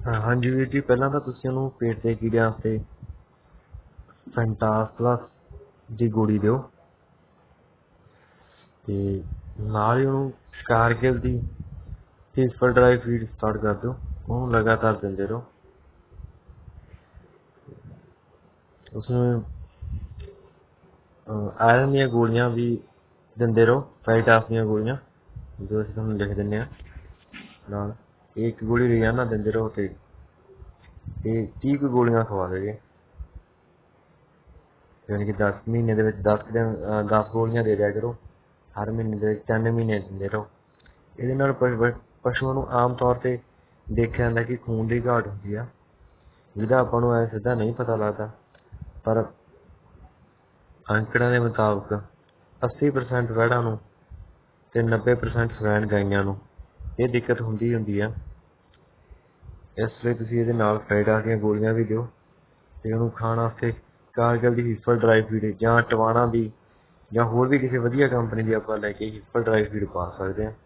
हाँ जी वीर जी, पहला तो तुसीं ਉਹਨੂੰ पेट ਦੇ ਕੀੜਿਆਂ ਵਾਸਤੇ ਫੈਂਟਾਸ ਪਲਸ ਦੀ ਗੋਲੀ ਦਿਓ ਤੇ ਨਾਲ ਹੀ ਉਹਨੂੰ ਕਾਰਗਿਲ ਦੀ ਪੀਸਫੁਲ ਡਰਾਈ ਫੀਡ ਸਟਾਰਟ ਕਰ ਦਿਓ। ਉਹਨੂੰ ਲਗਾਤਾਰ ਦਿੰਦੇ ਰਹੋ। ਉਸਨੂੰ ਆਇਰਨ ਦੀਆਂ ਗੋਲੀਆਂ ਵੀ ਦਿੰਦੇ ਰਹੋ, ਫਾਈਟਾਸ ਦੀਆਂ ਗੋਲੀਆਂ ਜੋ ਅਸੀਂ ਤੁਹਾਨੂੰ ਲਿਖ ਦਿੰਦੇ ਹਾਂ ਨਾਲ। ਇੱਕ ਗੋਲੀ ਰੋਜ਼ਾਨਾ ਦਿੰਦੇ ਰਹੋ ਤੇ ਇਹ 30 ਕੁ ਗੋਲੀਆਂ ਖਵਾ ਦੇਗੇ, ਯਾਨੀ ਕਿ 10 ਮਹੀਨੇ ਦੇ ਵਿੱਚ 10 ਗੋਲੀਆਂ ਦੇ ਦਿਆ ਕਰੋ। ਹਰ ਮਹੀਨੇ ਦੇ ਵਿੱਚ 3 ਮਹੀਨੇ ਦਿੰਦੇ ਰਹੋ। ਇਹਦੇ ਨਾਲ ਪਸ਼ੂਆਂ ਨੂੰ ਆਮ ਤੌਰ ਤੇ ਦੇਖਿਆ ਜਾਂਦਾ ਕਿ ਖੂਨ ਦੀ ਘਾਟ ਹੁੰਦੀ ਆ, ਜਿਹਦਾ ਆਪਾਂ ਨੂੰ ਐ ਸਿੱਧਾ ਨਹੀਂ ਪਤਾ ਲੱਗਦਾ, ਪਰ ਅੰਕੜਿਆਂ ਦੇ ਮੁਤਾਬਕ 80% ਵੈੜਾਂ ਨੂੰ ਤੇ 90% ਸਵੈਨ ਗਾਈਆਂ ਨੂੰ ਇਹ ਦਿੱਕਤ ਹੁੰਦੀ ਆ। ਇਸ ਲਈ ਤੁਸੀਂ ਇਹਦੇ ਨਾਲ ਫਾਈਟਾਸ ਦੀਆਂ ਗੋਲੀਆਂ ਵੀ ਦਿਓ ਤੇ ਉਹਨੂੰ ਖਾਣ ਵਾਸਤੇ ਕਾਰਗਿਲ ਦੀ ਹਿੱਪਲ ਡਰਾਈ ਫੀਡ ਜਾਂ ਟਵਾਣਾ ਦੀ ਜਾਂ ਹੋਰ ਵੀ ਕਿਸੇ ਵਧੀਆ ਕੰਪਨੀ ਦੀ ਆਪਾਂ ਲੈ ਕੇ ਹਿੱਪਲ ਡਰਾਈ ਫੀਡ ਪਾ ਸਕਦੇ ਹਾਂ।